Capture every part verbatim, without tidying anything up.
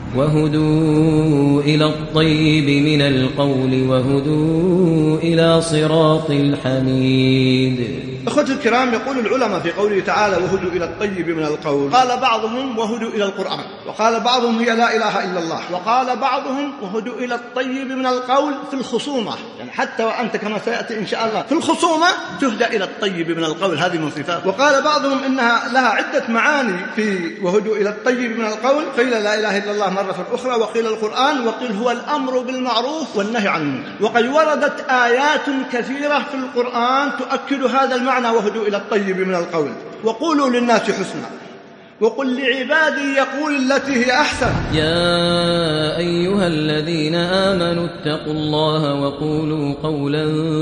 وهدوا إلى الطيب من القول وهدوا إلى صراط الحميد. أخوتي الكرام، يقول العلماء في قوله تعالى وهدوا إلى الطيب من القول، قال بعضهم وهدوا إلى القرآن، وقال بعضهم هي لا إله إلا الله، وقال بعضهم وهدوا إلى الطيب من القول في الخصومة، يعني حتى وأنت كما سيأتي إن شاء الله في الخصومة تهدى إلى الطيب من القول، هذه من صفات. وقال بعضهم إنها لها عدة معاني في وهدوا إلى الطيب من القول، قيل لا إله إلا الله مرة أخرى، وقيل القرآن، وقيل هو الأمر بالمعروف والنهي عن المنكر. وقد وردت آيات كثيرة في القرآن تؤكد هذا المعنى وهدوا إلى الطيب من القول. وقولوا للناس حسنا وقل لعبادي يقول التي هي أحسن. يا أيها الذين آمنوا اتقوا الله وقولوا قولا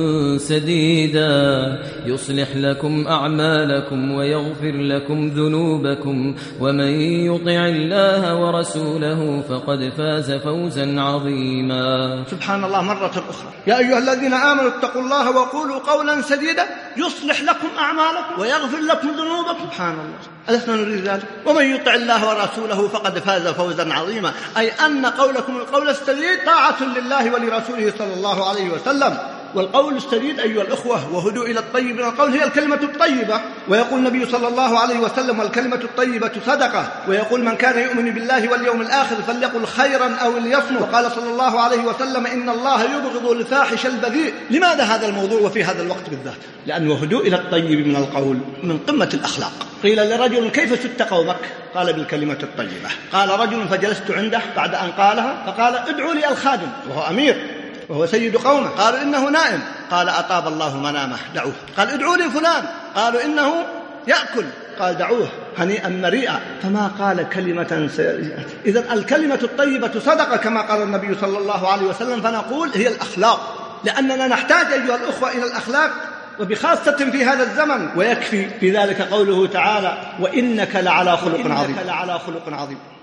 سديدا يصلح لكم أعمالكم ويغفر لكم ذنوبكم ومن يطع الله ورسوله فقد فاز فوزا عظيما. سبحان الله مرة أخرى، يا أيها الذين آمنوا اتقوا الله وقولوا قولا سديدا يصلح لكم أعمالكم ويغفر لكم ذنوبكم. سبحان الله، ألسنا نريد ذلك؟ ومن يطع الله ورسوله فقد فاز فوزا عظيما، أي أن قولكم القول السديد طاعة لله ولرسوله صلى الله عليه وسلم. والقول السديد أيها الأخوة وهدوا إلى الطيب من القول هي الكلمة الطيبة. ويقول النبي صلى الله عليه وسلم والكلمة الطيبة صدقة، ويقول من كان يؤمن بالله واليوم الآخر فليقل خيرا أو ليصمت. وقال صلى الله عليه وسلم إن الله يبغض الفاحش البذيء. لماذا هذا الموضوع وفي هذا الوقت بالذات؟ لأن وهدوا إلى الطيب من القول من قمة الأخلاق. قيل لرجل كيف سدت قومك؟ قال بالكلمة الطيبة. قال رجل فجلست عنده بعد أن قالها فقال ادعوا لي الخادم، وهو أمير وهو سيد قومه. قالوا إنه نائم، قال أطاب الله منامه دعوه. قال ادعوا لي فلان، قالوا إنه يأكل، قال دعوه هنيئا مريئا. فما قال كلمة سيئة. إذن الكلمة الطيبة صدقة كما قال النبي صلى الله عليه وسلم. فنقول هي الأخلاق، لأننا نحتاج أيها الأخوة إلى الأخلاق، وبخاصة في هذا الزمن. ويكفي في ذلك قوله تعالى وإنك لعلى خلق عظيم.